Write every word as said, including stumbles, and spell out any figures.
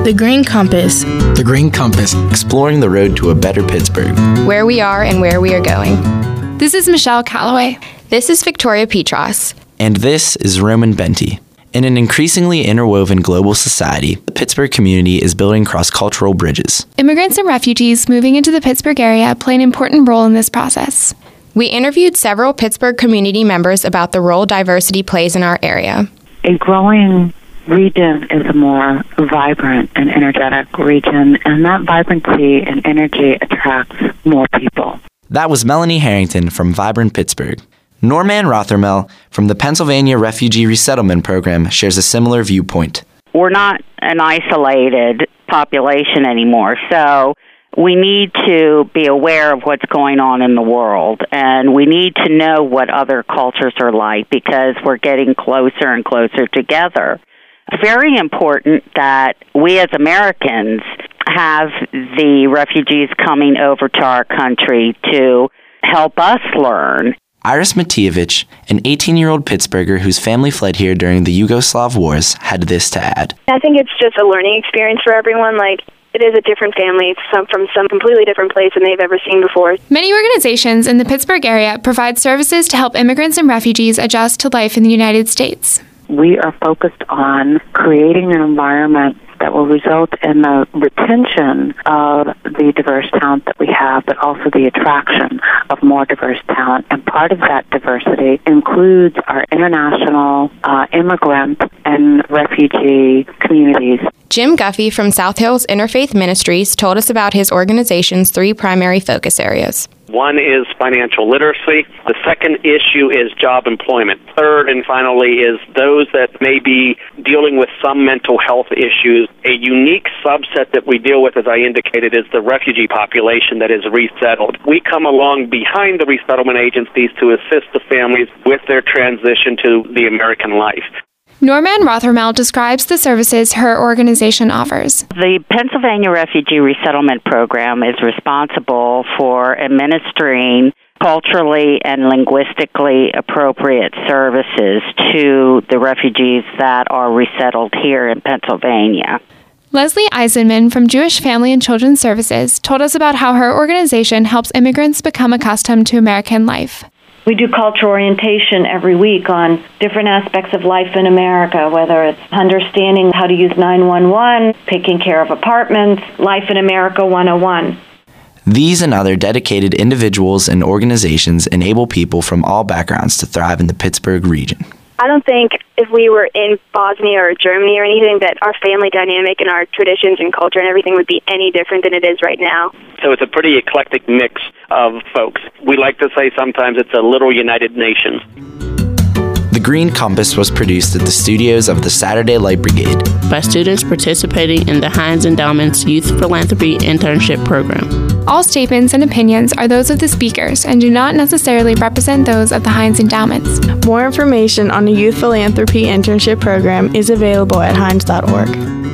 The Green Compass. The Green Compass, exploring the road to a better Pittsburgh. Where we are and where we are going. This is Michelle Calloway. This is Victoria Petras. And this is Roman Benti. In an increasingly interwoven global society, the Pittsburgh community is building cross-cultural bridges. Immigrants and refugees moving into the Pittsburgh area play an important role in this process. We interviewed several Pittsburgh community members about the role diversity plays in our area. A growing region is a more vibrant and energetic region, and that vibrancy and energy attracts more people. That was Melanie Harrington from Vibrant Pittsburgh. Norman Rothermel from the Pennsylvania Refugee Resettlement Program shares a similar viewpoint. We're not an isolated population anymore, so we need to be aware of what's going on in the world, and we need to know what other cultures are like because we're getting closer and closer together. Very important that we as Americans have the refugees coming over to our country to help us learn. Iris Matievich, an eighteen-year-old Pittsburgher whose family fled here during the Yugoslav wars, had this to add. I think it's just a learning experience for everyone. Like, it is a different family some, from some completely different place than they've ever seen before. Many organizations in the Pittsburgh area provide services to help immigrants and refugees adjust to life in the United States. We are focused on creating an environment that will result in the retention of the diverse talent that we have, but also the attraction of more diverse talent. And part of that diversity includes our international uh, immigrant and refugee communities. Jim Guffey from South Hills Interfaith Ministries told us about his organization's three primary focus areas. One is financial literacy. The second issue is job employment. Third and finally is those that may be dealing with some mental health issues. A unique subset that we deal with, as I indicated, is the refugee population that is resettled. We come along behind the resettlement agencies to assist the families with their transition to the American life. Norman Rothermel describes the services her organization offers. The Pennsylvania Refugee Resettlement Program is responsible for administering culturally and linguistically appropriate services to the refugees that are resettled here in Pennsylvania. Leslie Eisenman from Jewish Family and Children's Services told us about how her organization helps immigrants become accustomed to American life. We do cultural orientation every week on different aspects of life in America, whether it's understanding how to use nine one one, taking care of apartments, Life in America one oh one. These and other dedicated individuals and organizations enable people from all backgrounds to thrive in the Pittsburgh region. I don't think if we were in Bosnia or Germany or anything that our family dynamic and our traditions and culture and everything would be any different than it is right now. So it's a pretty eclectic mix of folks. We like to say sometimes it's a little United Nations. The Green Compass was produced at the studios of the Saturday Light Brigade by students participating in the Heinz Endowment's Youth Philanthropy Internship Program. All statements and opinions are those of the speakers and do not necessarily represent those of the Heinz Endowments. More information on the Youth Philanthropy Internship Program is available at heinz dot org.